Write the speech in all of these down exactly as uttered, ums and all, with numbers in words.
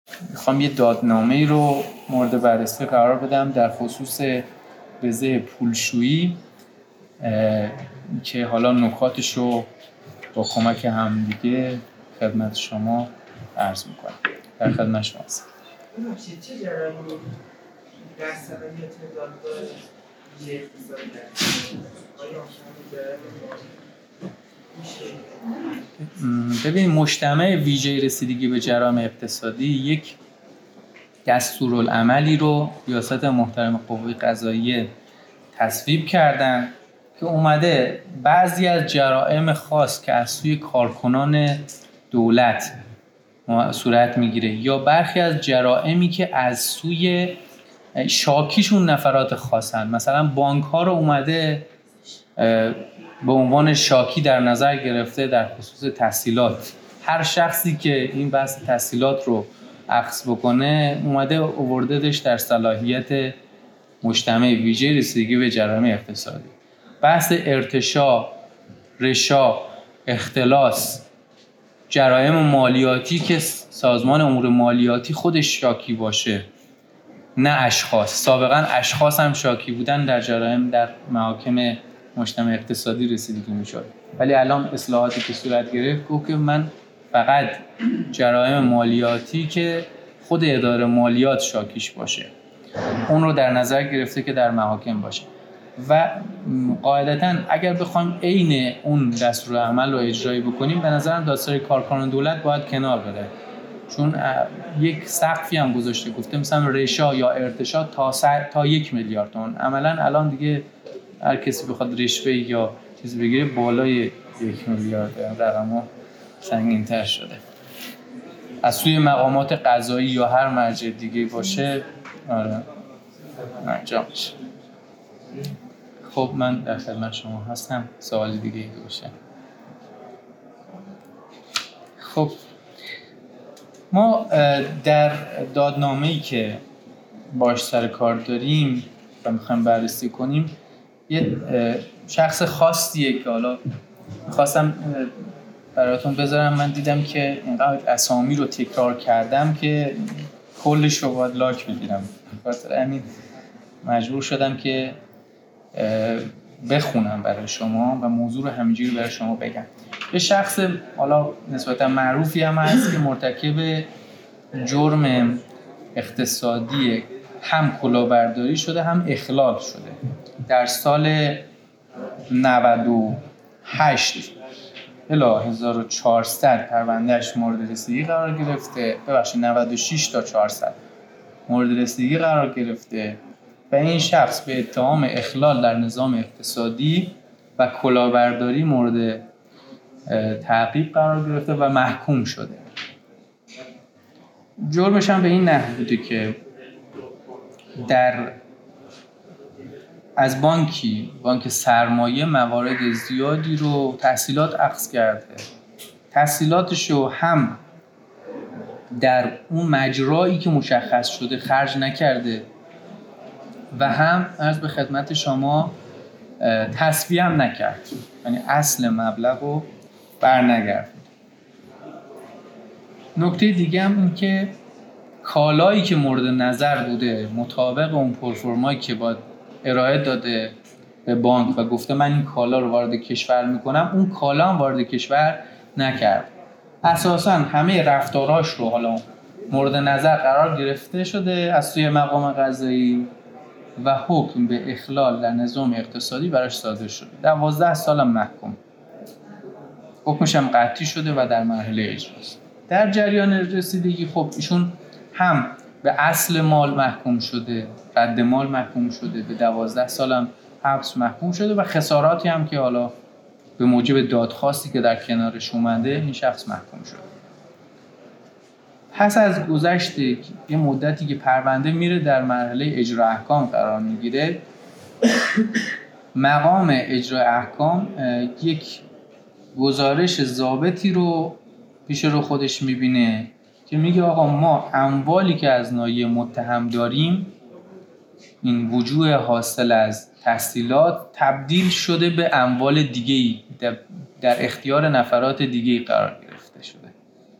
میخوام یه دادنامه‌ای رو مورد بررسی قرار بدم در خصوص رزه پولشویی که حالا نکاتش رو با کمک همدیگه خدمت شما عرض میکنم. در خدمت شما هستم. چه جرامی در صلاحیت دادگاه ویژه اقتصادی هست؟ آیا ببین، مجتمع ویژه رسیدگی به جرایم اقتصادی یک دستورالعملی رو ریاست محترم قوه قضاییه تصویب کردن که اومده بعضی از جرائم خاص که از سوی کارکنان دولت صورت میگیره یا برخی از جرائمی که از سوی شاکیشون نفرات خاصن، مثلا بانک ها رو اومده به عنوان شاکی در نظر گرفته در خصوص تسهیلات. هر شخصی که این بحث تسهیلات رو اخذ بکنه اومده آوردهش در صلاحیت مجتمع ویژه رسیدگی به جرایم اقتصادی. بحث ارتشاء، رشا، اختلاس، جرایم مالیاتی که سازمان امور مالیاتی خودش شاکی باشه، نه اشخاص. سابقا اشخاص هم شاکی بودن در جرایم در محاکم مجتمع اقتصادی رسیدگی میشد، ولی الان اصلاحاتی که صورت گرفت گفت که من فقط جرایم مالیاتی که خود اداره مالیات شاکیش باشه اون رو در نظر گرفته که در محاکم باشه. و قاعدتاً اگر بخوایم عین اون دستورالعمل رو اجرایی بکنیم به نظرم دادسرای کارکنان دولت باید کنار بره، چون یک سقفی هم گذاشته، گفته مثلا رشا یا ارتشا تا سر تا یک میلیارد تومان. عملاً الان دیگه هر کسی بخواد رشوه یا چیز بگیره بالای یک میلیارد، رقم‌ها سنگین‌تر شده. از سوی مقامات قضایی یا هر مرجع دیگه باشه آره انجام میشه. خب من در خدمت شما هستم. سوال دیگه ای باشه. خب ما در دادنامه‌ای که باش سر کار داریم و میخوایم بررسی کنیم یه شخص خاصیه که حالا میخواستم براتون بذارم. من دیدم که اینقدر اسامی رو تکرار کردم که کلش رو باید لاک بگیرم، بخاطر همین مجبور شدم که بخونم برای شما و موضوع رو همینجوری برای شما بگم. یه شخص حالا نسبتا معروفی هم هست که مرتکب جرم اقتصادی هم کلاهبرداری شده هم اخلال شده. در سال نود و هشت الی هزار و چهارصد پروندهش مورد رسیدگی قرار گرفته، ببخشید نود و شش تا چهارصد مورد رسیدگی قرار گرفته و این شخص به اتهام اخلال در نظام اقتصادی و کلاهبرداری مورد تعقیب قرار گرفته و محکوم شده. جرمش هم به این نحو بوده که در از بانکی بانک سرمایه موارد زیادی رو تسهیلات اخذ کرده. تسهیلاتش رو هم در اون مجرایی که مشخص شده خرج نکرده و هم عرض به خدمت شما تسویه هم نکرد، یعنی اصل مبلغ رو برنگردید. نکته دیگه هم این که کالایی که مورد نظر بوده مطابق اون پرفورمایی که باید ارائه داده به بانک و گفته من این کالا رو وارد کشور میکنم، اون کالا هم وارد کشور نکرد. اساساً همه رفتاراش رو حالا مورد نظر قرار گرفته شده از سوی مقام قضایی و حکم به اخلال در نظام اقتصادی براش صادر شده. دوازده سال هم محکوم. حکمش هم قطعی شده و در مرحله اجراست. در جریان رسیدگی خب ایشون هم به اصل مال محکوم شده، رد مال محکوم شده، به دوازده سال هم حبس محکوم شده و خساراتی هم که حالا به موجب دادخواستی که در کنارش اومده این شخص محکوم شده. پس از گذشت یه مدتی که پرونده میره در مرحله اجرا احکام قرار میگیره، مقام اجرا احکام یک گزارش ضابطی رو پیش رو خودش میبینه که میگه آقا ما اموالی که از ناحیه متهم داریم، این وجوه حاصل از تسهیلات تبدیل شده به اموال دیگه‌ای در اختیار نفرات دیگه‌ای قرار گرفته شده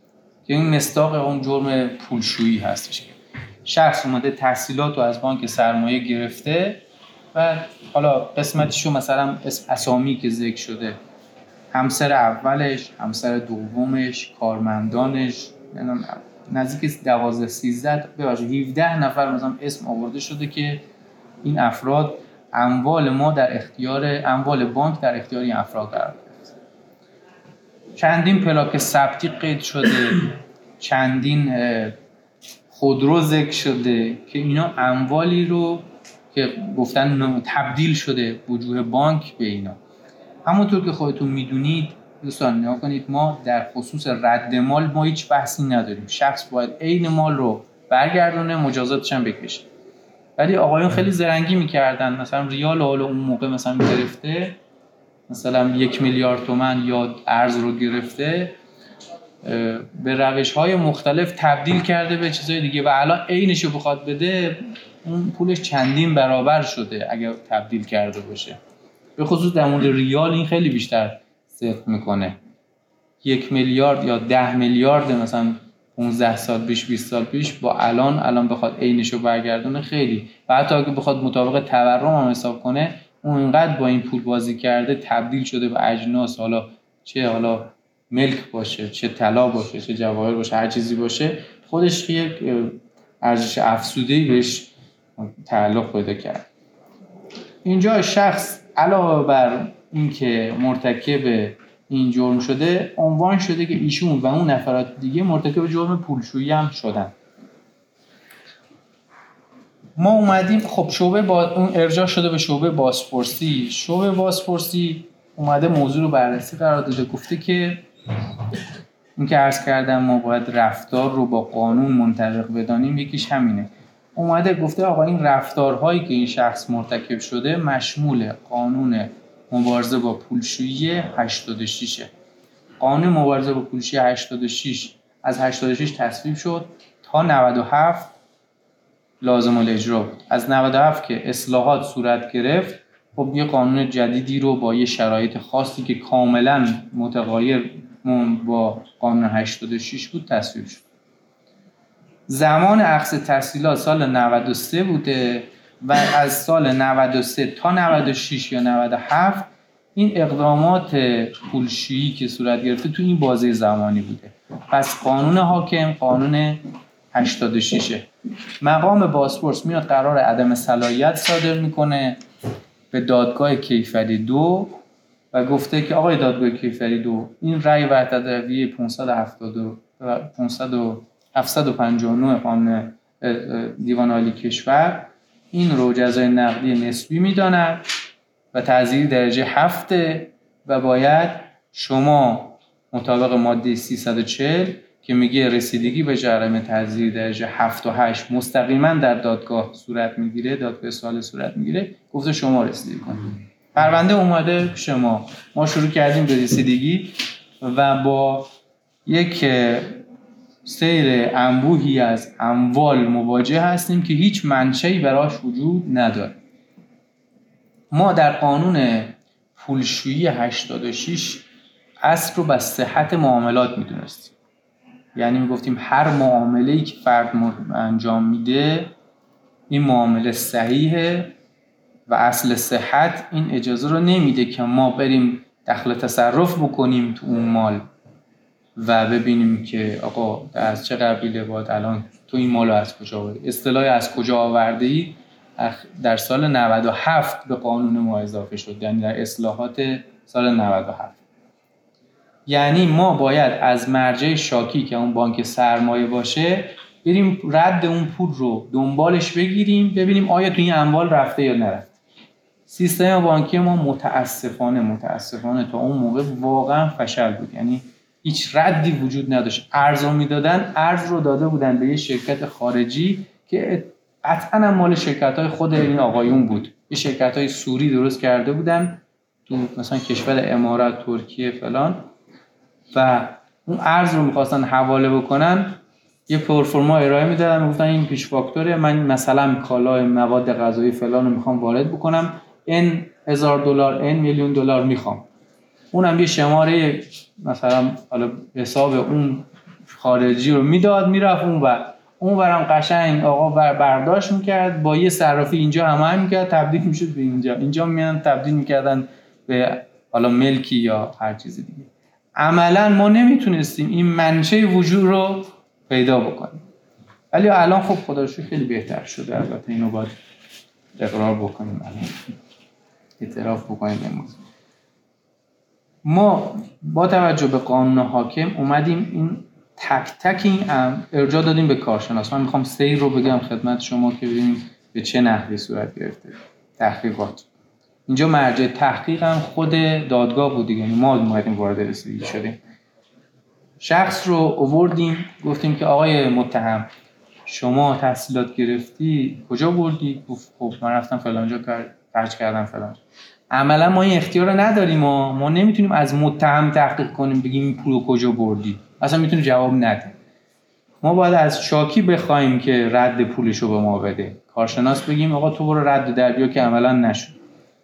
که این مصداق اون جرم پولشویی هستش. شخص اومده تحصیلات رو از بانک سرمایه گرفته و حالا قسمتشو مثلا اسامی که ذکر شده، همسر اولش، همسر دومش، کارمندانش، نزدیک دوازده سیزده ببخشید هفده نفر مثلا اسم آورده شده که این افراد اموال ما در اختیار اموال بانک در اختیار این افراد قرار گرفت. چندین پلاک ثبتی قید شده، چندین خودرو ذکر شده که اینا اموالی رو که گفتن تبدیل شده وجوه بانک به اینا. همونطور که خودتون میدونید دوستان نگاه کنید، ما در خصوص رد مال ما هیچ بحثی نداریم. شخص باید عین مال رو برگردونه، مجازاتش هم بکشه. ولی آقایون خیلی زرنگی میکردن، مثلا ریال حالا اون موقع مثلا گرفته مثلا یک میلیارد تومان یا ارز رو گرفته، به روش‌های مختلف تبدیل کرده به چیزای دیگه و الان عینش رو بخواد بده اون پولش چندین برابر شده اگر تبدیل کرده باشه. به خصوص در مورد ریال این خیلی بیشتر صرف میکنه. یک میلیارد یا ده میلیارد مثلا پانزده سال پیش بیست سال پیش با الان الان بخواد عینش رو برگردونه خیلی، و حتی اگه بخواد مطابق تورم هم حساب کنه اون اینقدر با این پول بازی کرده تبدیل شده به اجناس، حالا چه حالا ملک باشه، چه طلا باشه، چه جواهر باشه، هر چیزی باشه، خودش یک ارزش افزوده‌ای بهش تعلق پیدا کرد. اینجا شخص علاوه بر اینکه مرتکب این جرم شده، عنوان شده که ایشون و اون نفرات دیگه مرتکب جرم پولشویی هم شدن. ما اومدیم خب شعبه با اون ارجاع شده به شعبه بازپرسی. شعبه بازپرسی اومده موضوع رو بررسی قرار داده، گفته که این که عرض کردم ما باید رفتار رو با قانون منطبق بدانیم، یکیش همینه. اومده گفته آقا این رفتارهایی که این شخص مرتکب شده مشمول قانون مبارزه با پولشویی هشتاد و شش. قانون مبارزه با پولشویی هشتاد و شش از هشتاد و شش تصویب شد تا نود و هفت لازم الاجرا بود. از نود و هفت که اصلاحات صورت گرفت، خب یه قانون جدیدی رو با یه شرایط خاصی که کاملا متغایر با قانون هشتاد و شش بود تصویب شد. زمان اخذ تسهیلات سال نود و سه بوده و از سال نود و سه تا نود و شش یا نود و هفت این اقدامات پولشویی که صورت گرفته تو این بازه زمانی بوده. پس قانون حاکم قانون هشتاد و شش. مقام بازپرس میاد قرار عدم صلاحیت صادر میکنه به دادگاه کیفری دو و گفته که آقای دادگاه کیفری دو این رأی بر تداوی پانصد و هفتصد و پنجاه و نه قانون دیوان عالی کشور این رو جزای نقدی نسبی میداند و تعزیر درجه هفت و باید شما مطابق ماده سیصد و چهل که میگه رسیدگی به جرم تعزیر درجه هفت و هشت مستقیما در دادگاه صورت میگیره، دادگاه سوال صورت میگیره، گفته شما رسیدگی کنید. پرونده اومده پیش ما، ما شروع کردیم به رسیدگی و با یک سیر انبوهی از اموال مواجه هستیم که هیچ منشأی براش وجود نداره. ما در قانون پولشویی هشتاد و شش اصل رو به صحت معاملات میدونستیم، یعنی میگفتیم هر معامله‌ای که فرد انجام میده این معامله صحیحه و اصل صحت این اجازه رو نمیده که ما بریم دخل تصرف بکنیم تو اون مال و ببینیم که آقا از چه قبیله باید الان تو این مالو از کجا آوردی. اصطلاح از کجا آوردی در سال نود و هفت به قانون ما اضافه شد، یعنی در اصلاحات سال نود و هفت. یعنی ما باید از مرجع شاکی که اون بانک سرمایه باشه بریم رد اون پول رو دنبالش بگیریم ببینیم آیا تو این اموال رفته یا نرفته. سیستم بانکی ما متاسفانه متاسفانه تا اون موقع واقعا فشل بود، یعنی هیچ ردی وجود نداشت. ارز رو میدادن، ارز رو داده بودن به یه شرکت خارجی که قطعا هم مال شرکت‌های خود این آقایون بود، یه شرکت‌های سوری درست کرده بودن تو مثلا کشور امارات، ترکیه فلان، و اون ارز رو می‌خواستن حواله بکنن، یه پرفورما ارائه میدادن، میگفتن این پیش فاکتوره، من مثلا کالای مواد غذایی فلان رو میخوام وارد بکنم، این هزار دلار، این میلیون دلار میخوام. اونم یه شماره مثلا حالا حساب اون خارجی رو میداد میرفت اون و اون برام قشنگ آقا برداشت میکرد با یه صرافی اینجا هماهنگ میکرد تبدیل میشد به اینجا، اینجا میان تبدیل میکردن به حالا ملکی یا هر چیز دیگه. عملا ما نمیتونستیم این منشه وجود رو پیدا بکنیم، ولی الان خب خدا رو شکر خیلی بهتر شده. البته اینو باید اقرار بکنیم، الان اعتراف بکنیم. امروز ما با توجه به قانون حاکم اومدیم این تک تک این ارجاع دادیم به کارشناس. من میخوام سیر رو بگم خدمت شما که ببینیم به چه نحوی صورت گرفته تحقیقات. اینجا مرجع تحقیق هم خود دادگاه بود دیگه، ما اومدیم وارد رسیدگی شدیم. شخص رو آوردیم گفتیم که آقای متهم شما تحصیلات گرفتی کجا بردی؟ گفت خب من رفتم فلان جا خرج کردم فلان. عملا ما این اختیار رو نداریم، ما ما نمیتونیم از متهم تحقیق کنیم بگیم این پولو کجا بردی، اصلا میتونه جواب نده. ما باید از شاکی بخوایم که رد پولشو به ما بده، کارشناس بگیم آقا تو برو رد در بیا، که عملا نشد.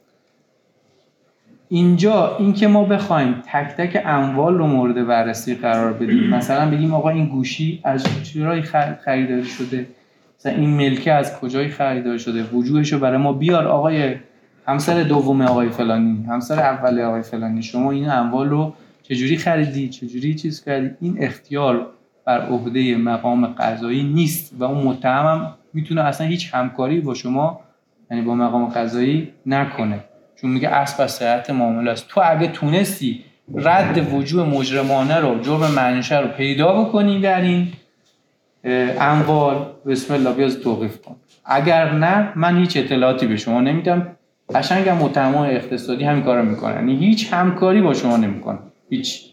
اینجا این که ما بخوایم تک تک اموال رو مورد بررسی قرار بدیم، مثلا بگیم آقا این گوشی از چرایی خریداری شده، مثلا این ملکه از کجای خریداری شده، وجوهشو برای ما بیار آقای همسر دوم آقای فلانی، همسر اول آقای فلانی، شما این اموال رو چجوری خریدی، چجوری چیز کردی. این اختیار بر عهده مقام قضایی نیست و اون متهم هم میتونه اصلا هیچ همکاری با شما یعنی با مقام قضایی نکنه، چون میگه اصل و صحت معامله است. تو اگه تونستی رد وجوه مجرمانه رو، جرم منشه رو پیدا بکنی در این اموال، بسم الله بیاز توقیف کن. اگر نه من هیچ اطلاعاتی به شما نمیدم. قشنگ هم متهمان اقتصادی همین کارو میکنن، یعنی هیچ همکاری با شما نمیکنن، هیچ.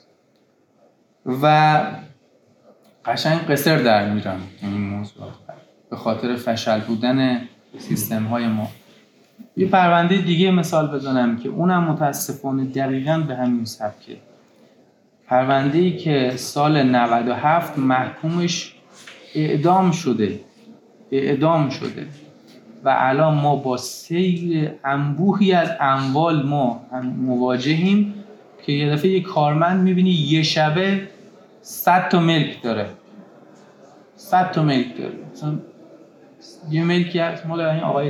و قشنگ قصر در میرن این موضوع به خاطر فشل بودن سیستم های ما. یه پرونده دیگه مثال بزنم که اونم متاسفانه دقیقاً به همین سبکه. پرونده‌ای که سال نود و هفت محکومش اعدام شده اعدام شده و الان ما با سیر انبوهی از اموال ما مواجهیم که یه دفعه یه کارمند میبینی یه شبه صد تا ملک داره صد تا ملک داره مثلا یه ملکی هست مال این آقای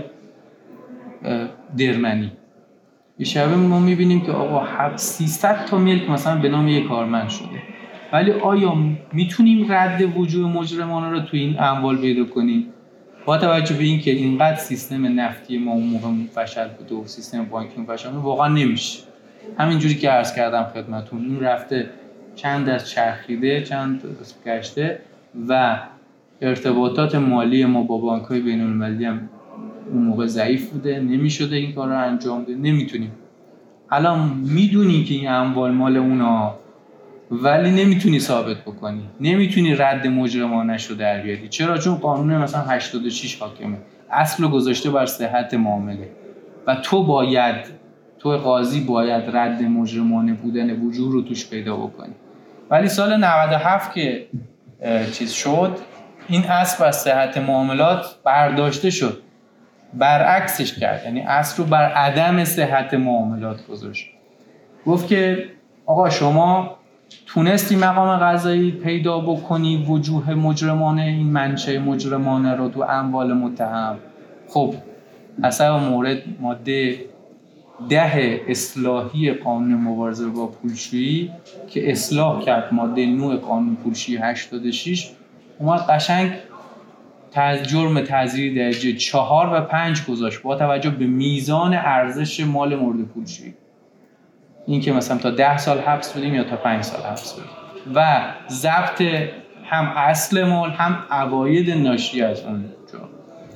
درمنی، یه شبه ما میبینیم که آقا سیصد تا ملک مثلا به نام یه کارمند شده. ولی آیا میتونیم رد وجوه مجرمانه رو تو این اموال پیدا کنیم؟ با توجه به این که اینقدر سیستم نفتی ما اون موقع فشل بوده و سیستم بانکی فشل بوده، واقعا نمیشه. همینجوری که عرض کردم خدمتتون، این رفته چند از چرخیده چند گشته و ارتباطات مالی ما با بانک‌های بین‌المللی هم اون موقع ضعیف بوده، نمیشده این کار رو انجام بده، نمیتونیم. الان میدونی که این اموال مال اونا، ولی نمیتونی ثابت بکنی، نمیتونی رد مجرمانه شو در بیاری. چرا؟ چون قانون مثلا هشتاد و شش حاکمه، اصل رو گذاشته بر صحت معامله و تو باید تو قاضی باید رد مجرمانه بودن وجوه رو توش پیدا بکنی. ولی سال نود و هفت که چیز شد، این اصل بر صحت معاملات برداشته شد، برعکسش کرد، یعنی اصل رو بر عدم صحت معاملات گذاشت. گفت که آقا شما تونستی مقام قضایی پیدا بکنی وجوه مجرمانه، این منشأ مجرمانه رو تو اموال متهم. خب حسب مورد ماده ده اصلاحی قانون مبارزه با پولشویی که اصلاح کرد ماده نه قانون پولشویی هشتاد و شش، اومد قشنگ جرم تعزیری درجه چهار و پنج گذاشت با توجه به میزان ارزش مال مورد پولشویی. این که مثلا تا ده سال حبس بدیم یا تا پنج سال حبس بدیم و ضبط هم اصل مال هم عواید ناشی از اون جرم.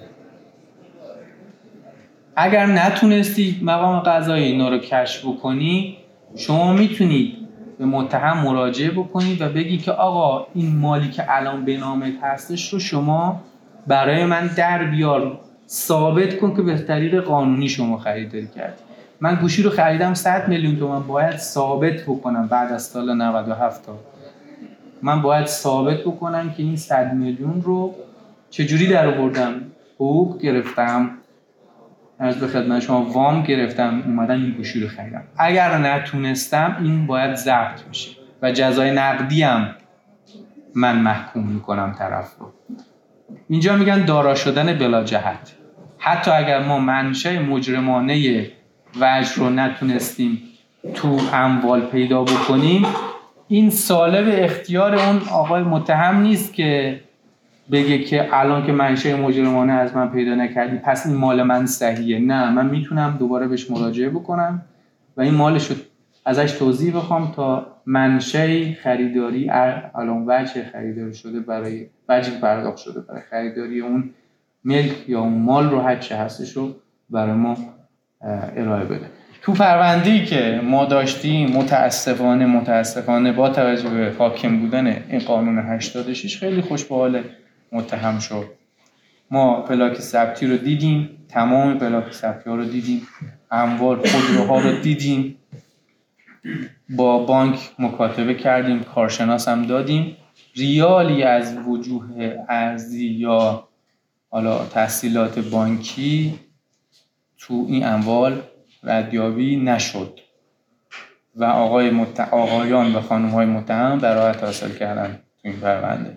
اگر نتونستی مقام قضایی اینا رو کشف بکنی، شما میتونید به متهم مراجعه بکنی و بگی که آقا این مالی که الان به نامت هستش رو شما برای من در بیار، ثابت کن که به طریق قانونی شما خریداری کردی. من گوشی رو خریدم صد میلیون تومان، باید ثابت بکنم بعد از سال نود و هفت تا من باید ثابت بکنم که این صد میلیون رو چجوری در آوردم، حقوق گرفتم، از به خدمت شما وام گرفتم، اومدم این گوشی رو خریدم. اگر نتونستم این باید ضبط بشه و جزای نقدی هم من محکوم میکنم طرف رو. اینجا میگن دارا شدن بلا جهت. حتی اگر ما منشأ مجرمانه وجه رو نتونستیم تو اموال پیدا بکنیم، این سالب اختیار اون آقای متهم نیست که بگه که الان که منشأ مجرمانه از من پیدا نکردی پس این مال من صحیحه. نه، من میتونم دوباره بهش مراجعه بکنم و این مالش رو ازش توضیح بخوام تا منشأ خریداری الان وجه خریداری شده برای وجه پرداخت شده برای خریداری اون ملک یا اون مال رو هر چه هستش رو برای ما ارائه بده. تو پرونده‌ای که ما داشتیم متاسفانه متاسفانه با توجه به حاکم بودن این قانون هشتاد و شش خیلی خوش به حال متهم شد. ما پلاک ثبتی رو دیدیم، تمام پلاک ثبتی ها رو دیدیم، اموال خودروها رو دیدیم، با بانک مکاتبه کردیم، کارشناس هم دادیم، ریالی از وجوه ارزی یا حالا تحصیلات بانکی تو این اموال ردیابی نشد و آقای مت... آقایان و خانم‌های متهم براءت حاصل کردن تو این پرونده.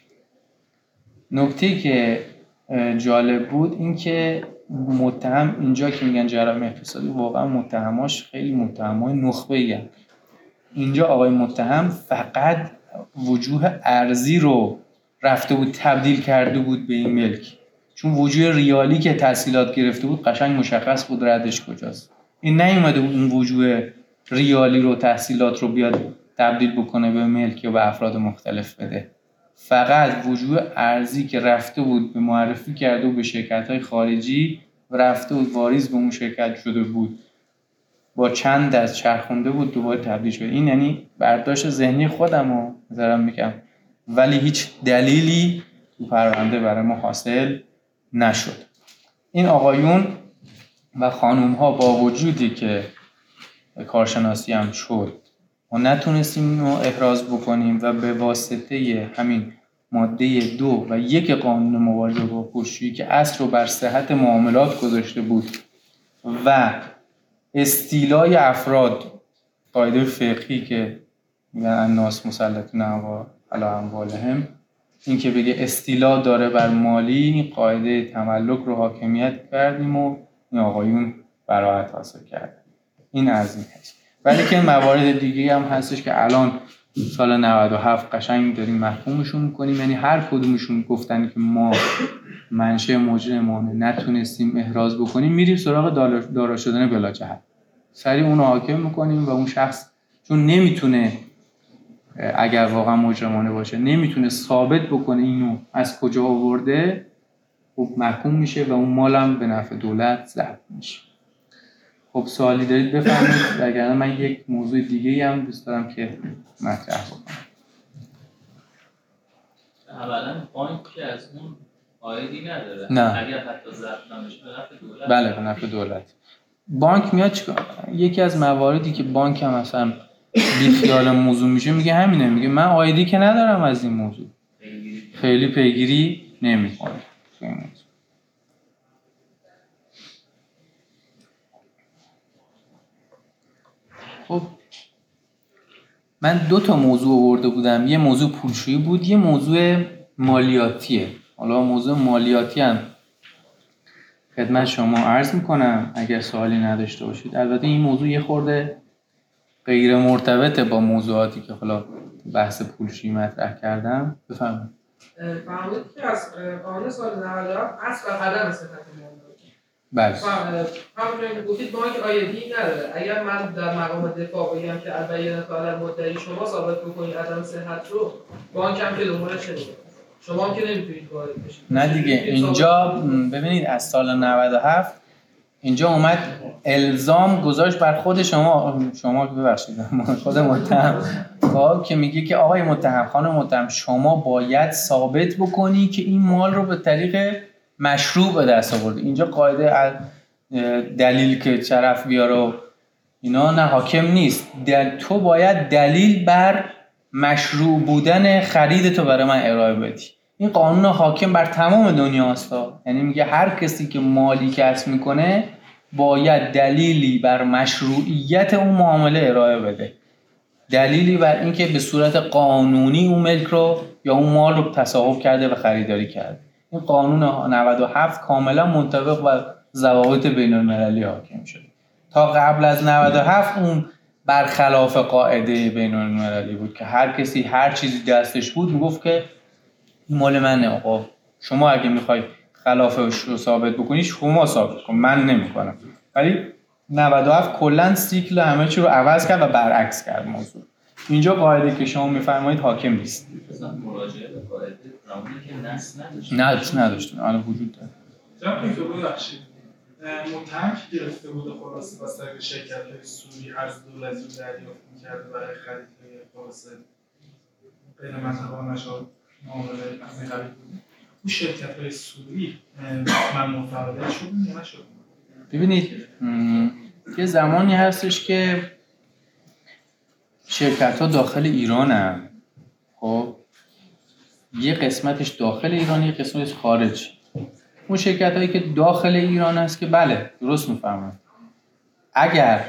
نکته که جالب بود این که متهم اینجا که میگن جرایم اقتصادی واقعا متهماش خیلی متهمای نخبه‌ای هستند. اینجا آقای متهم فقط وجوه ارزی رو رفته بود تبدیل کرده بود به این ملک، چون وجوه ریالی که تحصیلات گرفته بود قشنگ مشخص بود ردش کجاست. این نیومده بود اون وجوه ریالی رو تحصیلات رو بیاد تبدیل بکنه به ملک یا به افراد مختلف بده. فقط وجوه ارزی که رفته بود به معرفی کرده بود به شرکت‌های خارجی و رفته بود واریز به اون شرکت شده بود، با چند دست چرخونده بود دوباره تبدیل شد. این یعنی برداشت ذهنی خودم رو دارم میگم، ولی هیچ دلیلی تو پرونده برای ما حاصل نشد. این آقایون و خانوم ها با وجودی که کارشناسی هم شد ما نتونستیم اینو احراز بکنیم و به واسطه همین ماده دو و یک قانون مبارزه با پولشویی که اصل رو بر صحت معاملات گذاشته بود و استیلای افراد، قاعده فقهی که میگن الناس مسلطون علی اموالهم، این که بگه استیلا داره بر مالی، این قاعده تملک رو حاکمیت کردیم و این آقایون براءت حاصل کردن. این از این هست. ولی که موارد دیگه هم هستش که الان سال نود و هفت قشنگ داریم محکومشون میکنیم، یعنی هر کدومشون گفتن که ما منشأ مجرمانه نتونستیم احراز بکنیم، میریم سراغ دارا شدن بلا جهت، سریع اون رو حاکم میکنیم و اون شخص چون نمیتونه، اگر واقعا مجرمانه باشه نمیتونه ثابت بکنه اینو از کجا آورده، خب محکوم میشه و اون مالم به نفع دولت ضبط میشه. خب سوالی دارید بفرمایید، وگرنه من یک موضوع دیگه هم دوست دارم که مطرح بکنم. اولا بانک از اون عایدی نداره. نه. اگر حتی ضبط نمیشه به نفع دولت. بله به نفع دولت. بانک میاد چیکار؟ یکی از مواردی که بانک هم مثلا بی خیال موضوع میشه میگه همینه، میگه من عایدی که ندارم از این موضوع. خیلی پیگیری نمیکنه. خب من دو تا موضوع آورده بودم، یه موضوع پولشویی بود، یه موضوع مالیاتیه. حالا موضوع مالیاتی هم خدمت شما عرض میکنم اگر سوالی نداشته باشید. البته این موضوع یه خورده غیر مرتبطه با موضوعاتی که حالا بحث پولشویی مطرح کردم. بفرمایید. فرمودید که از قانون سال نود و هفت اصل و عدم صحت معاملات. بله. همونجوری که گفتید بانک عایدی نداره. اگر من در مقام دفاع بگم که البته علی مدعی شما ثابت بکنید عدم صحت رو، بانک هم که دنبالش نمیره. شما هم که نمیتونید وارد بشید. نه دیگه، اینجا ببینید از سال نود و هفت اینجا اومد الزام گذاشت بر خود شما، شما ببخشید خود متهم که میگه که آقای متهم، خانم متهم، شما باید ثابت بکنی که این مال رو به طریق مشروع به دست آوردی. اینجا قاعده دلیل که طرف بیاره اینا نه حاکم نیست، دل تو باید دلیل بر مشروع بودن خرید تو برای من ارائه بدی. این قانون حاکم بر تمام دنیا است، یعنی میگه هر کسی که مالی کسب میکنه باید دلیلی بر مشروعیت اون معامله ارائه بده. دلیلی بر اینکه به صورت قانونی اون ملک رو یا اون مال رو تصاحب کرده و خریداری کرده. این قانون نود و هفت کاملا منطبق بر ضوابط بین‌المللی حاکم شده. تا قبل از نود و هفت اون برخلاف قاعده بین‌المللی بود که هر کسی هر چیزی دستش بود میگفت که این مال منه آقا، شما اگه میخوای خلافش رو ثابت بکنی شما ثابت کن، من نمیکنم. ولی نود و هفت کلا سیکل همه چی رو عوض کرد و برعکس کرد موضوع. اینجا قاعده که شما میفرمایید حاکم نیست. مثلا مراجعه به قاعده زمانی که نص نداشت. نه نداشتیم، الان وجود داره. جناب دکتر ببخشید. متهم که گرفته بود خلاصه واسه شرکت‌های سوری از دولت دریافت می‌کرد برای خریدهای خلاصه غیر منطقه‌ها نشد معامله از قبیل بود. اون شرکت‌های سوری ممنوع فعالیت شد یا نشد؟ ببینید یه زمانی هستش که شرکت‌ها داخل ایرانن، خب یه قسمتش داخل ایران یه قسمتش خارج. اون شرکت‌هایی که داخل ایران هست که بله درست می‌فهمم، اگر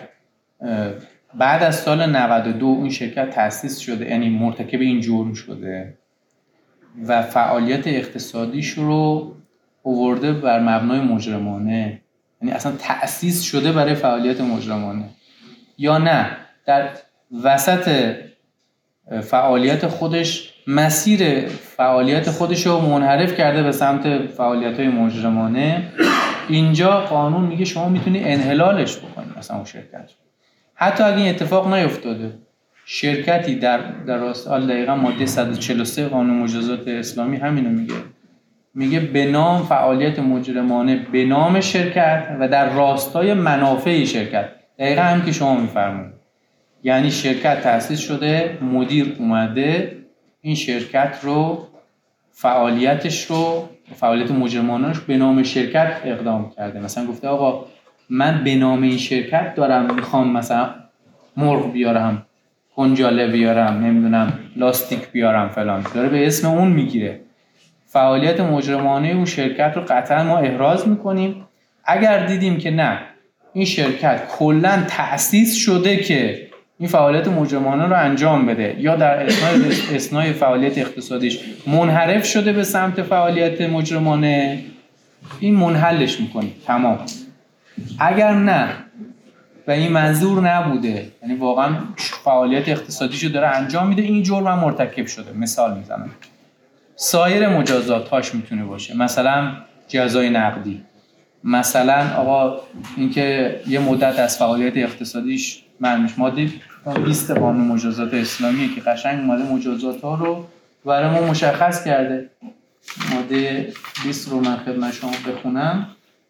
بعد از سال نود و دو اون شرکت تأسیس شده، یعنی مرتکب این جرم شده و فعالیت اقتصادیش رو آورده بر مبنای مجرمانه، یعنی اصلا تأسیس شده برای فعالیت مجرمانه، یا نه در وسط فعالیت خودش مسیر فعالیت خودش رو منحرف کرده به سمت فعالیت‌های مجرمانه، اینجا قانون میگه شما میتونی انحلالش بکنی مثلا اون شرکت. حتی اگه این اتفاق نیفتاده، شرکتی در در راستال دقیقاً ماده صد و چهل و سه قانون مجازات اسلامی همینو میگه، میگه به نام فعالیت مجرمانه به نام شرکت و در راستای منافع شرکت. دقیقاً هم که شما میفرمایید، یعنی شرکت تأسیس شده، مدیر اومده این شرکت رو فعالیتش رو فعالیت مجرمانه‌اش به نام شرکت اقدام کرده. مثلا گفته آقا من به نام این شرکت دارم میخوام مثلا مرغ بیارم، کنجاله بیارم، نمیدونم لاستیک بیارم فلان، داره به اسم اون میگیره. فعالیت مجرمانه اون شرکت رو قطعا ما احراز میکنیم. اگر دیدیم که نه این شرکت کلاً تأسیس شده که این فعالیت مجرمانه رو انجام بده یا در اثنای اثنای فعالیت اقتصادیش منحرف شده به سمت فعالیت مجرمانه، این منحلش میکنیم تمام. اگر نه و این منظور نبوده، یعنی واقعا فعالیت اقتصادیشو داره انجام میده، این جرم هم مرتکب شده. مثال میزنم، سایر مجازاتاش میتونه باشه، مثلا جزای نقدی، مثلا آقا اینکه یه مدت از فعالیت اقتصادیش منعش. ماده بیست قانون مجازات اسلامی که قشنگ اومده مجازات‌ها رو برای ما مشخص کرده. ماده بیست رو من خدمت شما بخونم.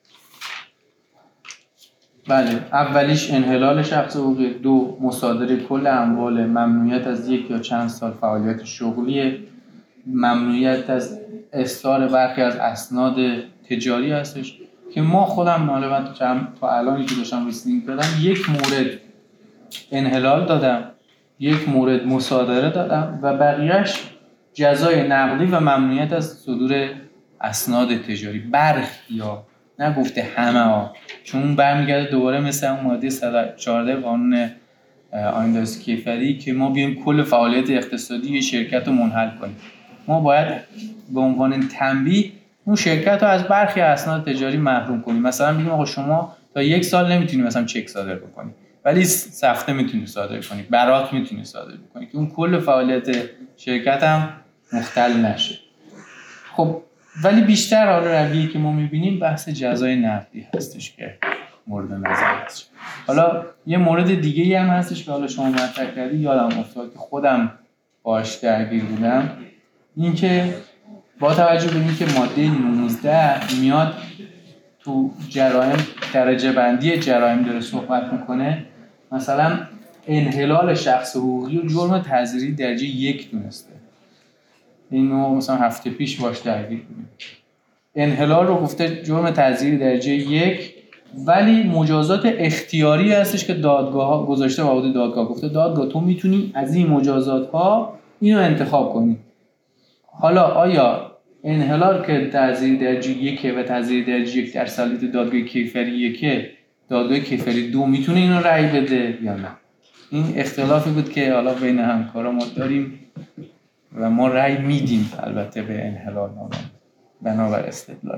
بله، اولیش انحلال شخص حقوقی، دو مصادره کل اموال، ممنوعیت از یک یا چند سال فعالیت شغلی، ممنوعیت از اصدار برخی از اسناد تجاری هستش که ما خودم غالبا تا الانی که داشتم ریسینگ کردم یک مورد انحلال دادم، یک مورد مصادره دادم و بقیهش جزای نقدی و ممنوعیت از صدور اسناد تجاری. برخی ها، نگفته همه ها، چون اون برمیگرده دوباره مثل اون ماده صد و چهارده قانون آیندازی کیفری که ما بیایم کل فعالیت اقتصادی یه شرکت رو منحل کنیم. ما باید به عنوان تنبیه اون شرکت رو از برخی اسناد تجاری محروم کنیم. مثلا بگیم آقا شما تا یک سال نمیتونی مثلا چک صادر بکنی ولی سفته میتونی صادر کنی، برات میتونی صادر بکنی که اون کل فعالیت شرکت هم مختل نشه. خب ولی بیشتر حالا رویه‌ای که ما میبینیم بحث جزای نقدی هستش که مورد نظر هست. حالا یه مورد دیگه‌ای هم هستش که حالا شما مطرح کردی، یادم افتاد که خودم باهاش درگیر بودم، این که با توجه به اینکه ماده نوزده میاد تو جرایم درجه بندی جرایم داره صحبت میکنه، مثلا انحلال شخص حقوقی و جرم تعزیری درجه یک دونسته. اینو مثلا هفته پیش باش درگیر بودیم. انحلال رو گفته جرم تعزیری درجه یک، ولی مجازات اختیاری هستش که دادگاه ها گذاشته و عهده دادگاه. گفته دادگاه تو میتونی از این مجازات ها اینو انتخاب کنی. حالا آیا انحلال که تعزیری درجه یک و تعزیری درجه یک در صلاحیت دادگاه کیفری یک، دادگاه کیفری دو میتونه اینو رأی بده یا نه؟ این اختلافی بود که حالا بین همکارا ما داریم و ما رأی میدیم البته به انحلال نامه بنابر استدلال.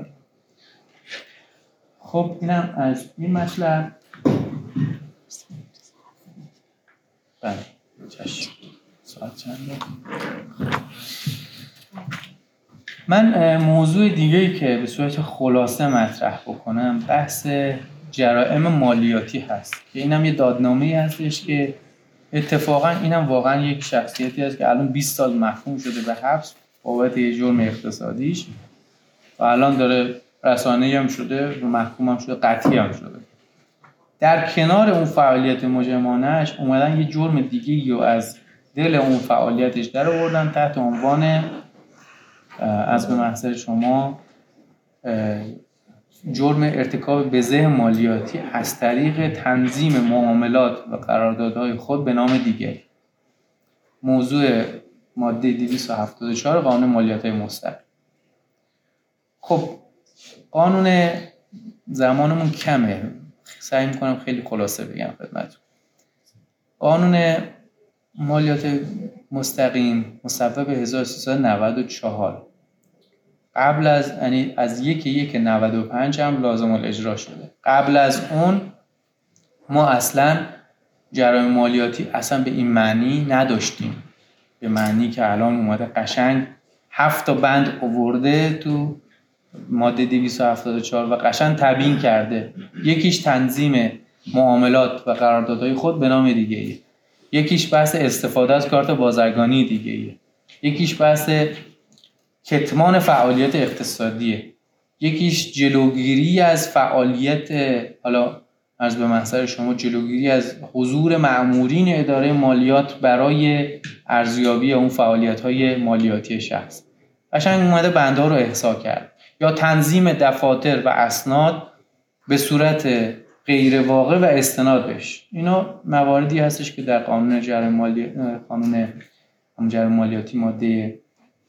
خب اینم از این مطلب. بله چشم ساعت چنده؟ من موضوع دیگه‌ای که به صورت خلاصه مطرح بکنم بحث جرائم مالیاتی هست که اینم یه دادنامه‌ای هستش که اتفاقا اینم واقعا یک شخصیتی هست که الان بیست سال محکوم شده به حبس بابت یه جرم اقتصادیش و الان داره رسانه‌ای هم شده و محکوم هم شده، قطعی هم شده. در کنار اون فعالیت مجرمانه‌اش اومدن یه جرم دیگه‌ای رو از دل اون فعالیتش در آوردن تحت عنوان از به محضر شما جرم ارتکاب بزه مالیاتی از طریق تنظیم معاملات و قراردادهای خود به نام دیگری. موضوع ماده دویست و هفتاد و چهار قانون مالیات‌های مستقیم. خب قانون زمانمون کمه، سعی می‌کنم خیلی خلاصه بگم خدمتتون. قانون مالیات مستقیم مصوب هزار و سیصد و نود و چهار قبل از یعنی از یک یک نود و پنج هم لازم الاجرا شده. قبل از اون ما اصلا جرایم مالیاتی اصلا به این معنی نداشتیم، به معنی که الان اومده قشنگ هفت تا بند آورده تو ماده دویست و هفتاد و چهار و قشنگ تبیین کرده. یکیش تنظیم معاملات و قراردادهای خود به نام دیگه‌ایه، یکیش بحث استفاده از کارت بازرگانی دیگه‌ایه، یکیش بحث کتمان فعالیت اقتصادیه، یکیش جلوگیری از فعالیت، حالا عرض به محضر شما جلوگیری از حضور مأمورین اداره مالیات برای ارزیابی اون فعالیت‌های مالیاتی شخص. قشنگ اومده بندها رو احصا کرد. یا تنظیم دفاتر و اسناد به صورت غیر واقع و استناد بهش. اینا مواردی هستش که در قانون جرایم مالی قانون جرایم مالیاتی ماده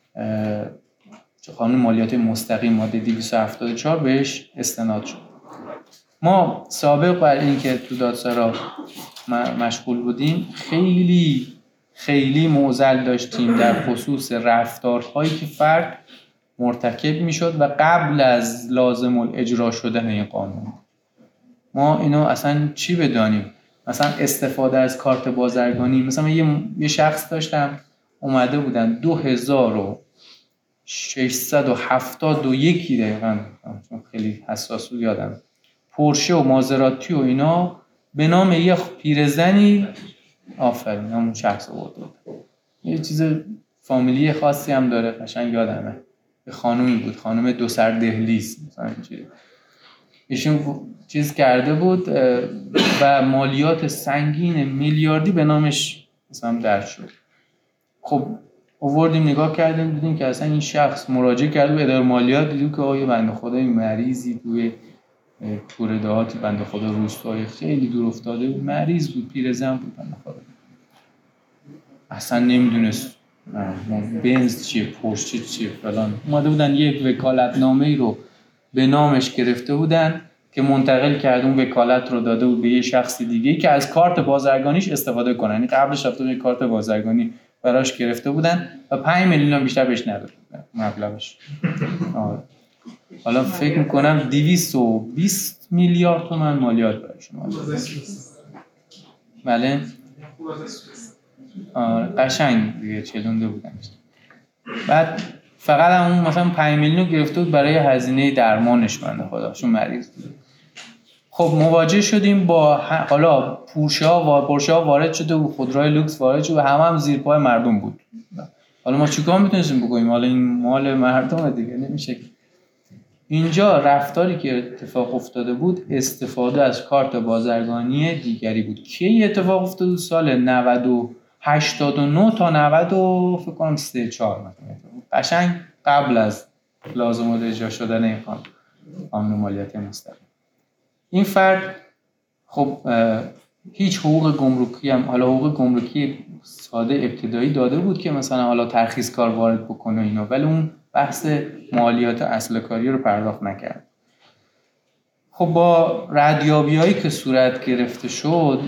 قانون مالیات مستقیم ماده دویست و هفتاد و چهار بهش استناد شد. ما سابق بر این که تو دادسرا مشغول بودیم خیلی خیلی معضل داشتیم در خصوص رفتارهایی که فرد مرتکب میشد و قبل از لازم الاجرا شدن این قانون. ما اینو اصلا چی بدانیم؟ مثلا استفاده از کارت بازرگانی، مثلا یه یه شخص داشتم اومده بودن دو هزار و ششصد و هفتاد و یک دقیقاً، چون خیلی حساس بود یادم، پورشه و مازراتی و اینا به نام یه پیرزنی، آفرین همون شخص آورده بود. یه چیز فامیلی خاصی هم داره، قشنگ یادمه، یه خانومی بود، خانم دو سر دهلیز مثلا اینجوری. ایشون چیز کرده بود و مالیات سنگین میلیاردی به نامش مثلا درج شد. خب آوردیم نگاه کردیم دیدیم که اصلا این شخص مراجعه کرده به اداره مالیات، دیدیم که آیه بنده خدای مریضی توی کوره دهاتی، بنده خدا روستای خیلی دور افتاده بود، مریض بود، پیرزن بود بنده خدا، اصلا نمیدونست بنز چیه، پورشه چیه فلان. اومده بودن یک وکالتنامه‌ای رو به نامش گرفته بودن که منتقل کرده، اون وکالت رو داده بود به یه شخص دیگه که از کارت بازرگانیش استفاده کنه. یعنی قبلش رفته بود کارت بازرگانی براش گرفته بودن و پنج میلیون بیشتر بهش نداده بودن مبلغش. آره. حالا فکر میکنم دویست و بیست میلیارد تومان مالیات براش اومده. بله. آره قشنگ دیگه چلونده بودن. بعد فقط همون مثلا پنج میلیون گرفته بود برای هزینه درمانش بنده خدا، چون مریض بود. خب مواجه شدیم با حالا پورشه ها و پورشه ها وارد شده و خودروهای لوکس وارد شده و همه هم زیر پای مردم بود. حالا ما چیکار میتونستیم بگوییم؟ حالا این مال مردم دیگه نمیشه. اینجا رفتاری که اتفاق افتاده بود استفاده از کارت بازرگانی دیگری بود. کی اتفاق افتاد؟ سال نود و هشتاد و نه تا نود و فکر کنم سه چهار مثلا. قشنگ قبل از لازم الاجرا شدن این قانون قانون مالیات مستقیم. این فرد خب هیچ حقوق گمرکی هم، حالا حقوق گمرکی ساده ابتدایی داده بود که مثلا حالا ترخیص کار وارد بکنه اینا، ولی اون بحث مالیات اصل کاری رو پرداخت نکرد. خب با ردیابی‌هایی که صورت گرفته شد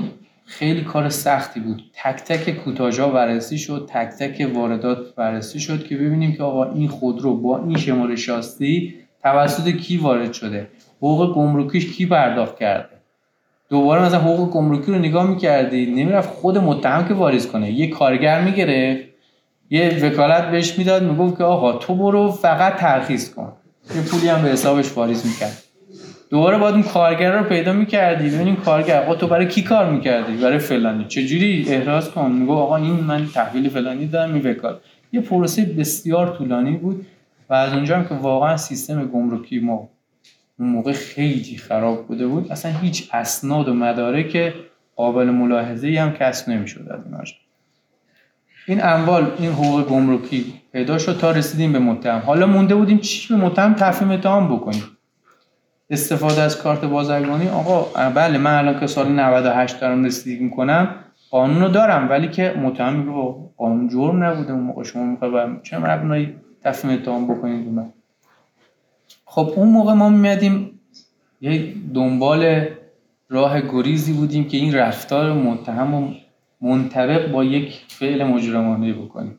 خیلی کار سختی بود. تک تک کوتاژها بررسی شد، تک تک واردات بررسی شد که ببینیم که آقا این خودرو با این شماره شاسی توسط کی وارد شده، حقوق گمرکیش کی پرداخت کرده. دوباره مثلا حقوق گمرکی رو نگاه می‌کردی، نمیرفت خود متهم که واریز کنه، یه کارگر میگرفت، یه وکالت بهش میداد، میگفت که آقا تو برو فقط ترخیص کن، یه پولی هم به حسابش واریز میکرد. دوباره باید اون کارگر رو پیدا میکردی، ببینیم کارگر آقا تو برای کی کار میکردی؟ برای فلانی. چجوری احراز کن؟ میگه آقا این من تحویل فلانی دادم این وکالت. یه پروسه بسیار طولانی بود و از اونجا هم که واقعا سیستم گمرکی ما اون موقع خیلی خراب بوده بود، اصلا هیچ اسناد و مدارک قابل ملاحظه‌ای هم کسب نمی‌شد از ایناش. این اموال، این حقوق گمرکی پیدا شد تا رسیدیم به متهم. حالا مونده بودیم چی به متهم تفهیم اتهام بکنیم. استفاده از کارت بازرگانی، آقا بله من الان که سال نود و هشت دارم رسیدگی میکنم قانون رو دارم، ولی که متهم میگه قانون جرم نبوده اون موقع، شما میخواید چه مبنایی تفهیم اتهام بکنید من. خب اون موقع ما میادیم یک دنبال راه گریزی بودیم که این رفتار متهم رو منطبق با یک فعل مجرمانه بکنیم.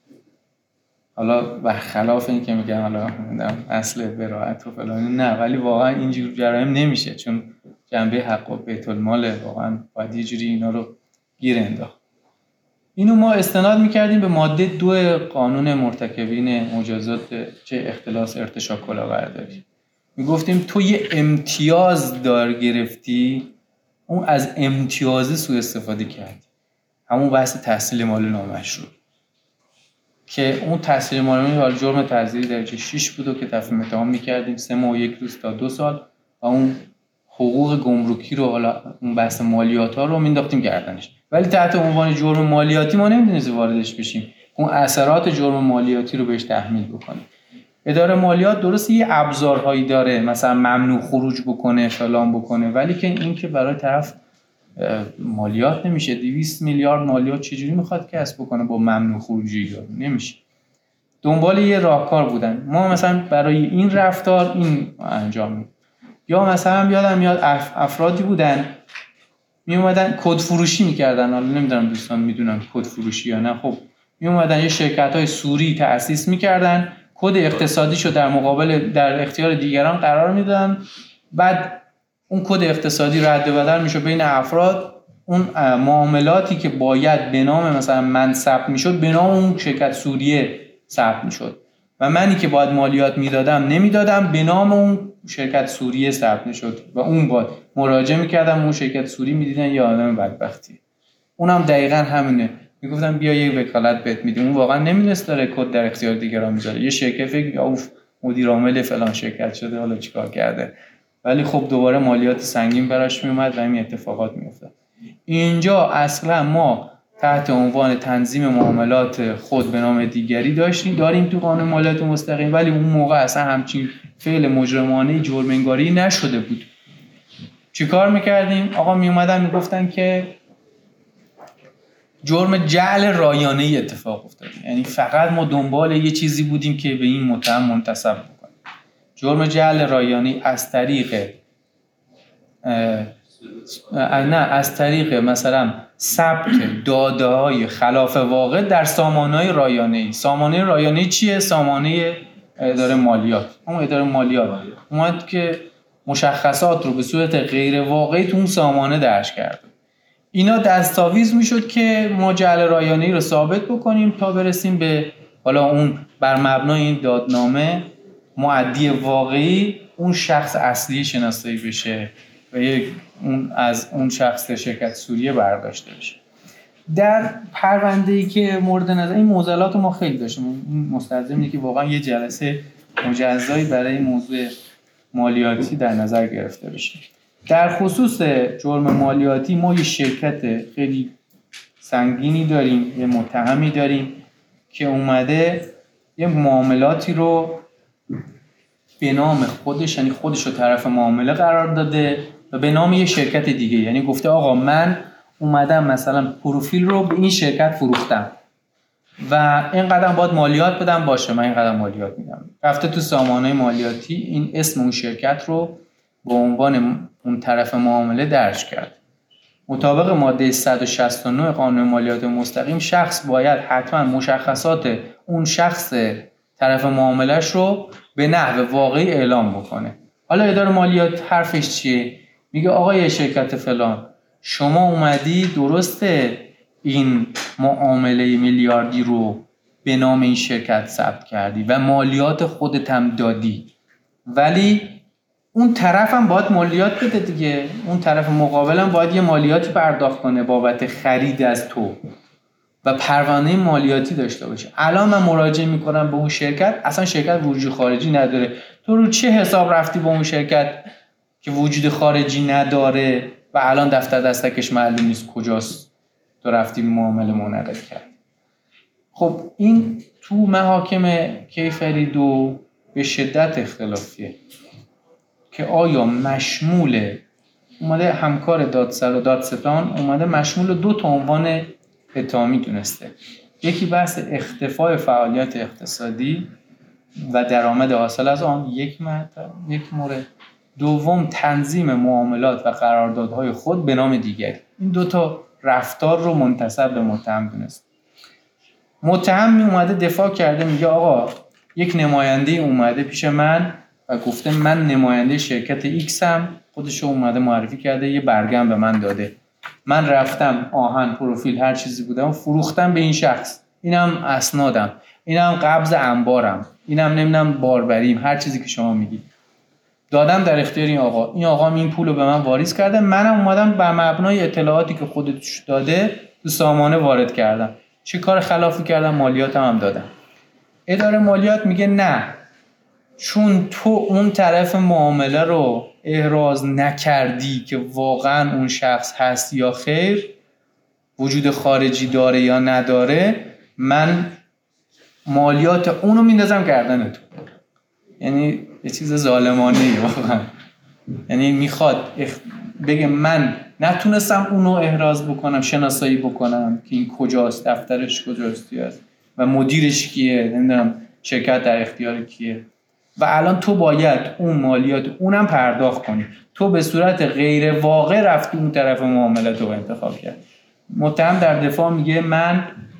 حالا برخلاف این که میگن حالا اصل براءت و فلان، نه، ولی واقعا اینجور جرایم نمیشه، چون جنبه حق و بیت المال واقعا باید یه جوری اینا رو گیر انداخت. اینو ما استناد میکردیم به ماده دو قانون مرتکبین مجازات چه اختلاس ارتشاء کلاهبرداری. میگفتیم تو یه امتیاز دار گرفتی، اون از امتیاز سوء استفاده کردی. همون بحث تحصیل مال نامشروع که اون تحصیل مال نامشروع جرم تعزیری درجه شش بود و که تفهیم اتهام میکردیم سه ماه و یک روز تا دو سال و اون حقوق گمرکی رو، حالا اون بحث مالیات ها رو مینداختیم گردنش. ولی تحت عنوان جرم مالیاتی ما نمیدونیم واردش بشیم، اون اثرات جرم مالیاتی رو بهش تحمیل بکنیم. اداره مالیات درسته یه ابزارهایی داره، مثلا ممنوع خروج بکنه فلان بکنه، ولی که این که برای طرف مالیات نمیشه. دویست میلیارد مالیات چجوری میخواد کسب بکنه با ممنوع خروجی؟ داره نمیشه. دنبال یه راهکار بودن. ما مثلا برای این رفتار این انجام میدیم. یا مثلا یادم میاد افرادی بودن می اومدن کد فروشی میکردن، حالا نمیدونم دوستان میدونن کد فروشی یا نه. خب می اومدن یه شرکت‌های سوری تأسیس میکردن، کد اقتصادیشو در مقابل در اختیار دیگران قرار میدادن، بعد اون کد اقتصادی رد و بدل میشد بین افراد، اون معاملاتی که باید به نام مثلا من ثبت میشد به نام اون شرکت سوریه ثبت میشد و منی که باید مالیات میدادم نمیدادم به نام اون شرکت سوریه ثبت میشد و اون باید مراجعه میکردم اون شرکت سوری میدیدن یه آدم بدبختی. اونم دقیقاً همینه. میگفتم بیا یه وکالت بهت میدیم، اون واقعا نمیدونست داره کد در اختیار دیگران میذاره. یه شرکت فکر اوف مدیر عامل فلان شرکت شده حالا چیکار کرده، ولی خب دوباره مالیات سنگین براش میومد و این اتفاقات میافتاد. اینجا اصلا ما تحت عنوان تنظیم معاملات خود به نام دیگری داشتیم داریم تو قانون مالیات مستقیم، ولی اون موقع اصلا همچین فعل مجرمانه جرم انگاری نشده بود. چیکار میکردیم؟ آقا میومدن میگفتن که جرم جعل رایانه‌ای اتفاق افتاده، یعنی فقط ما دنبال یه چیزی بودیم که به این متهم منتسب بکنیم. جرم جعل رایانه‌ای از طریق نه از طریق مثلا ثبت داده‌های خلاف واقع در سامانه‌های رایانه‌ای. سامانه رایانه‌ای چیه؟ سامانه اداره مالیات. اون اداره مالیات اومد که مشخصات رو به صورت غیر واقعی تو اون سامانه درج کرد. اینا دستاویز میشد که ما جعل رایانه‌ای رو ثابت بکنیم تا برسیم به حالا اون بر مبنای این دادنامه مؤدی واقعی اون شخص اصلی شناسایی بشه و یک اون از اون شخص شرکت سوریه برداشته بشه. در پرونده‌ای که مورد نظر این معضلات ما خیلی داشتیم، این مستلزم اینه که واقعا یه جلسه مجزایی برای موضوع مالیاتی در نظر گرفته بشه. در خصوص جرم مالیاتی ما یه شرکت خیلی سنگینی داریم، یه متهمی داریم که اومده یه معاملاتی رو به نام خودش، یعنی خودش رو طرف معامله قرار داده و به نام یه شرکت دیگه، یعنی گفته آقا من اومدم مثلا پروفیل رو به این شرکت فروختم و این قدم باید مالیات بدم، باشه من این قدم مالیات میدم. رفته تو سامانه مالیاتی این اسم اون شرکت رو به عنوان اون طرف معامله درج کرد. مطابق ماده صد و شصت و نه قانون مالیات مستقیم شخص باید حتما مشخصات اون شخص طرف معاملش رو به نحو واقعی اعلام بکنه. حالا اداره مالیات حرفش چیه؟ میگه آقای شرکت فلان، شما اومدی درسته این معامله میلیاردی رو به نام این شرکت ثبت کردی و مالیات خودت هم دادی، ولی اون طرف هم باید مالیات بده دیگه، اون طرف مقابل هم باید یه مالیاتی پرداخت کنه بابت خرید از تو و پروانه مالیاتی داشته باشه. الان من مراجعه میکنم به اون شرکت، اصلا شرکت وجود خارجی نداره، تو رو چه حساب رفتی با اون شرکت که وجود خارجی نداره و الان دفتر دستکش معلوم نیست کجاست، تو رفتی معامله منعقد کرد. خب این تو محاکم کیفری دو به شدت اختلافیه که آیا مشمول اومده همکار دادسر و دادستان اومده مشمول دو تا عنوان اتهامی دونسته، یکی بحث اختفای فعالیت اقتصادی و درآمد حاصل از آن، یک مطلب یک مورد، دوم تنظیم معاملات و قراردادهای خود به نام دیگری. این دو تا رفتار رو منتسب به متهم دونسته. متهم می اومده دفاع کرده، میگه آقا یک نماینده اومده پیش من و گفته من نماینده شرکت ایکس هم، خودشو اومده معرفی کرده، یه برگم به من داده، من رفتم آهن پروفیل هر چیزی بودم فروختم به این شخص، اینم اسنادم، اینم قبض انبارم، اینم نمیدونم باربریم، هر چیزی که شما میگید دادم در اختیار این آقا، این آقا این پولو به من واریز کرده، منم اومدم بر مبنای اطلاعاتی که خودش داده تو سامانه وارد کردم. چه کار خلافی کردم؟ مالیاتم هم دادم. اداره مالیات میگه نه، چون تو اون طرف معامله رو احراز نکردی که واقعا اون شخص هست یا خیر، وجود خارجی داره یا نداره، من مالیات اونو میندازم گردن تو. یعنی یه چیز ظالمانه واقعا، یعنی میخواد بگه من نتونستم اونو احراز بکنم، شناسایی بکنم که این کجاست، دفترش کجاست و مدیرش کیه، نمیدونم شرکت در اختیار کیه، و الان تو باید اون مالیات اونم پرداخت کنی. تو به صورت غیر واقع رفتی اون طرف معاملات رو انتخاب کرد. متهم در دفاع میگه من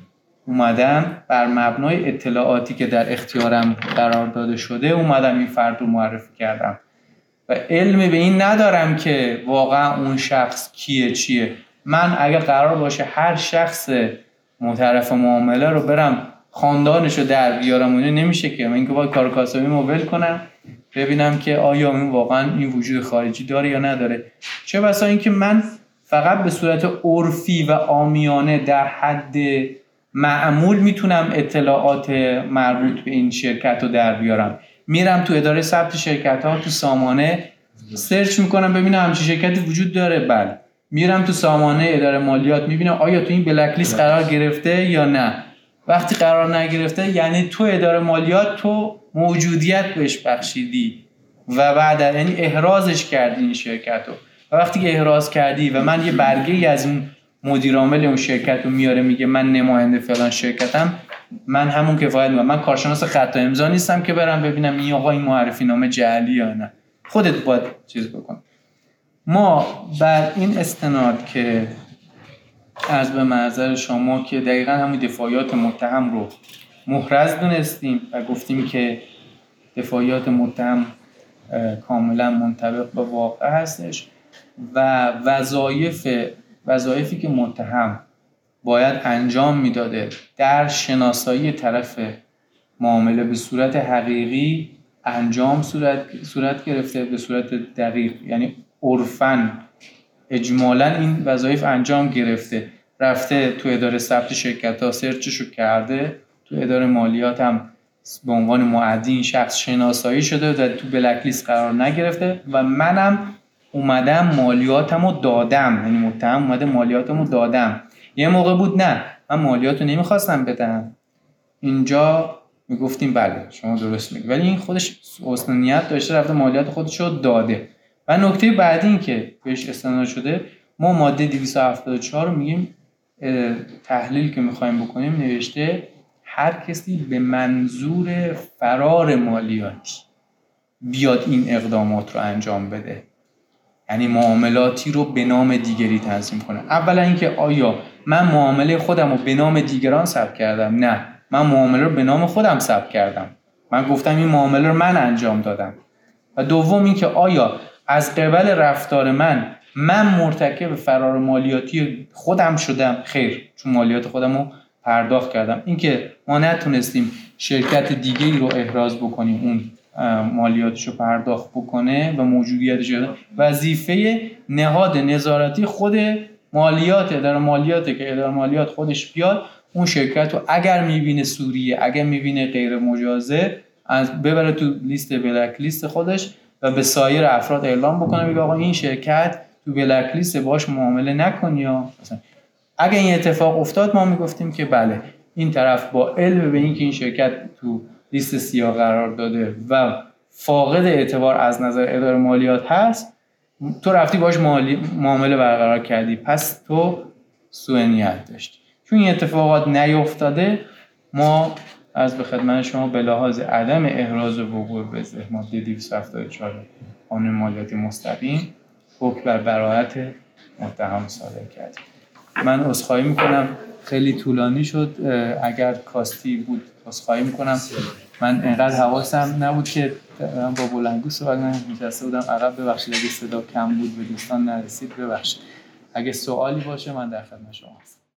اومدم بر مبنای اطلاعاتی که در اختیارم قرار داده شده اومدم این فرد رو معرفی کردم و علمی به این ندارم که واقعا اون شخص کیه چیه. من اگه قرار باشه هر شخص مطرف معامله رو برم خاندانشو در بیارم، اونه نمیشه که من که باید کار کاسبی موبل کنم ببینم که آیا این واقعا این وجود خارجی داره یا نداره. چه بسا این که من فقط به صورت عرفی و عامیانه در حد معمول میتونم اطلاعات مربوط به این شرکت رو در بیارم، میرم تو اداره ثبت شرکت ها تو سامانه سرچ میکنم ببینم همچین شرکتی وجود داره، بله، میرم تو سامانه اداره مالیات میبینم آیا تو این بلک لیست قرار گرفته یا نه. وقتی قرار نگرفته یعنی تو اداره مالیات تو موجودیت بهش بخشیدی و بعد یعنی احرازش کردی این شرکت رو، و وقتی که احراز کردی و من یه برگه‌ای از اون مدیر عامل اون شرکت رو میاره میگه من نماینده فلان شرکتم، من همون کفایت میکنم، من کارشناس خط امضا نیستم که برم ببینم این آقا این معرفی نامه جعلی یا نه، خودت باید چیز بکن. ما بر این استناد که عرض به معذر شما که دقیقاً همون دفاعیات متهم رو محرز دونستیم و گفتیم که دفاعیات متهم کاملا منطبق به واقع هستش و وظایف وظایفی که متهم باید انجام میداده در شناسایی طرف معامله به صورت حقیقی انجام صورت صورت گرفته، به صورت دقیق، یعنی عرفاً اجمالاً این وظایف انجام گرفته. رفته تو اداره ثبت شرکت‌ها سرچشو کرده، تو اداره مالیات هم به عنوان معدی این شخص شناسایی شده و تو بلک لیست قرار نگرفته و منم اومدم مالیاتمو دادم، یعنی متهم اومده مالیاتمو دادم. یه موقع بود نه من مالیاتو نمیخواستم بدم، اینجا میگفتیم بله شما درست میگی، ولی این خودش حسن نیت داشته رفته مالیات خودشو داده. و نکته بعدی این که بهش استناد شده، ما ماده دویست و هفتاد و چهار رو میگیم تحلیل که میخوایم بکنیم نوشته هر کسی به منظور فرار مالیاتی بیاد این اقدامات رو انجام بده یعنی معاملاتی رو به نام دیگری تنظیم کنه. اولا اینکه آیا من معامله خودم رو به نام دیگران ثبت کردم؟ نه، من معامله رو به نام خودم ثبت کردم. من گفتم این معامله رو من انجام دادم. و دوم اینکه آیا از قبل رفتار من من مرتکب فرار مالیاتی خودم شدم؟ خیر، چون مالیات خودم رو پرداخت کردم. اینکه ما نتونستیم شرکت دیگه‌ای رو احراز بکنیم اون مالیاتش رو پرداخت بکنه و موجودیتش رو، وظیفه نهاد نظارتی خود مالیات، اداره مالیاته که اداره مالیات خودش بیاد اون شرکت رو اگر میبینه سوریه، اگر میبینه غیر مجازه، از ببره تو لیست بلک لیست خودش و به سایر افراد اعلام بکنه، بگه آقا این شرکت تو بلک لیست باش معامله نکنی. یا مثلا اگه این اتفاق افتاد ما میگفتیم که بله این طرف با علم به اینکه این شرکت تو لیست سیاه قرار داده و فاقد اعتبار از نظر اداره مالیات هست، تو رفتی باش معامله برقرار کردی، پس تو سوء نیت داشتی. چون این اتفاقات نیفتاده ما از به خدمت شما به لحاظ عدم احراز وقوع به ماده دویست و هفتاد و چهار قانون مالیات مستقیم حکم بر براءت متهم صادر کردیم. من عذرخواهی میکنم خیلی طولانی شد، اگر کاستی بود عذرخواهی میکنم. من اینقدر حواسم نبود که با بلندگو سوال نمی‌شسته بودم عقب، ببخشید اگه صدا کم بود به دوستان نرسید، ببخشید. اگه سوالی باشه من در خدمت شما هستم.